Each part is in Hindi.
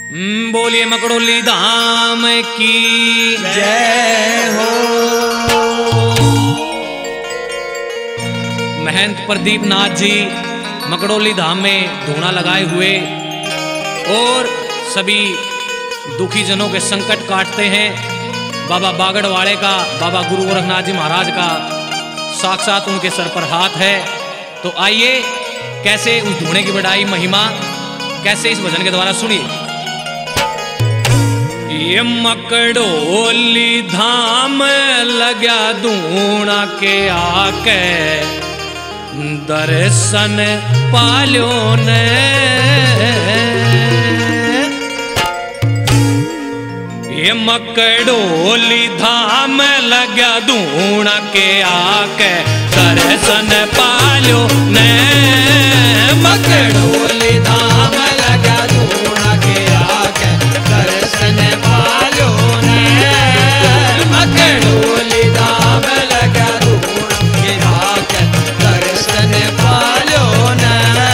बोलिए मकड़ोली धाम की जय हो। महंत प्रदीप नाथ जी मकड़ोली धाम में धूना लगाए हुए और सभी दुखी जनों के संकट काटते हैं। बाबा बागड़वाड़े का, बाबा गुरु गोरखनाथ जी महाराज का साक्षात उनके सर पर हाथ है। तो आइए कैसे उस धूने की बढ़ाई महिमा कैसे इस भजन के द्वारा सुनिए। ये मकड़ोली धाम लग्या धूना के आके दर्शन पाल्यो ने। ये मकड़ोली धाम लग्या धूना के आके दर्शन पाल्यो ने। मकड़ोली धाम लग्या धूना के आके दर्शन पाल्यो ने। मकड़ोली धाम लग्या धूना के आके दर्शन पाल्यो ने।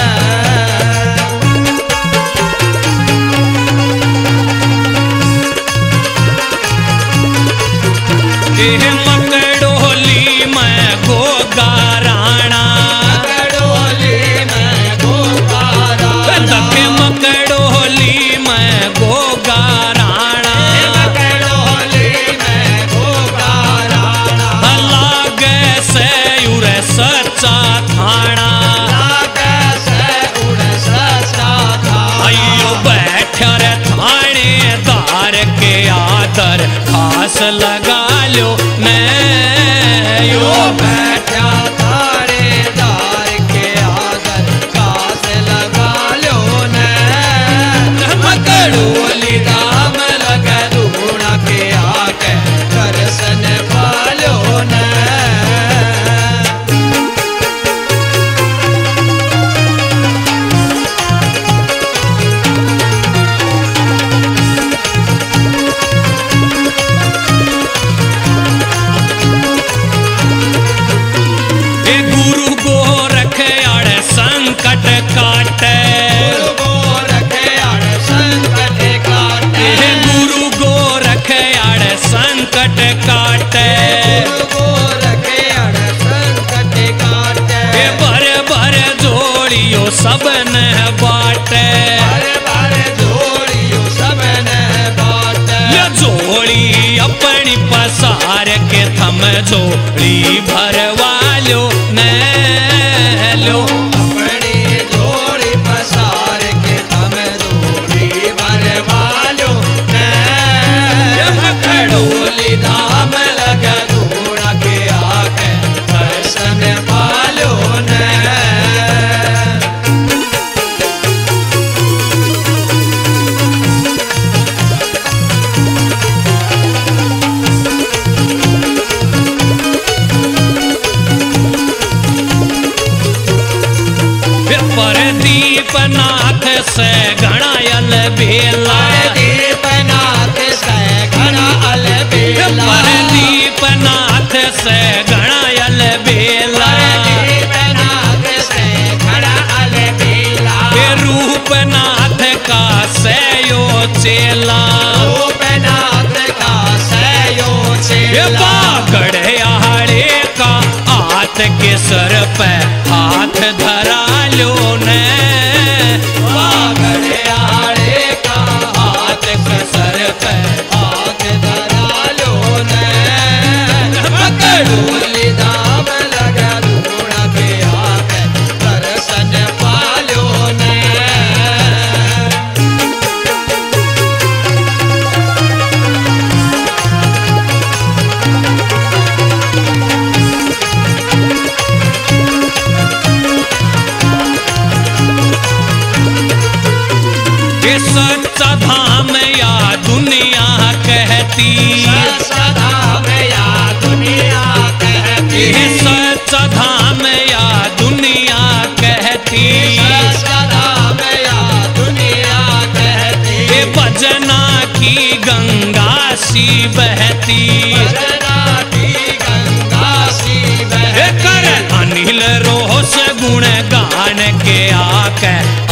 मकड़ोली में गोगाराणा, मकड़ोली में गोगाराणा, मकड़ोली में गोगाराणा, मकड़ोली में गोगाराणा। लागे से उरे सच्चा थाना, लागे से उरे सच्चा थाना। अयो बैठा रे थानेदार के आदर खास लगा लो मैं। यो बैठा थानेदार के आदर खास लगा लो ने। मकड़ोली धाम लगे धूना के आके दर्शन पालो ने। संकट काटे गुरु गोरख आड़ संकट काटे। गुरु गोरख आड़ संकट काटे। गुरु गोरख आड़ संकट काटे। भर भर जोड़ियो सबने बाटे। भर भर जोड़ियो सबने बाटे। ये जोड़ी अपनी पसार के थम जोड़ी भरवा लो ने लो। धाम लगा धूना के आके दर्शन पालो ने। प्रदीप नाथ से घना यल बेला। प्रदीप नाथ से घना अल बेला। प्रदीप नाथ से घना यल बेला। प्रदीप नाथ से घना अल बेला। रूपनाथ का सयो चेला। रूपनाथ का सयो चेला। बागड़ियाड़े का हाथ के सर पे हाथ धरा लो ने। बागड़ियाड़े का हाथ के सर पे हाथ धरा लो ने। मकड़ोली धाम लगा धूना के आके दर्शन पालो ने। सच्चा धाम या दुनिया कहती। सच्चा धाम या दुनिया कहती। सच्चा धाम या दुनिया कहती। सच्चा धाम या दुनिया कहती। भजना की गंगा सी बहती। भजना की गंगा सी बहती। कर अनिल रोस गुण गान के आके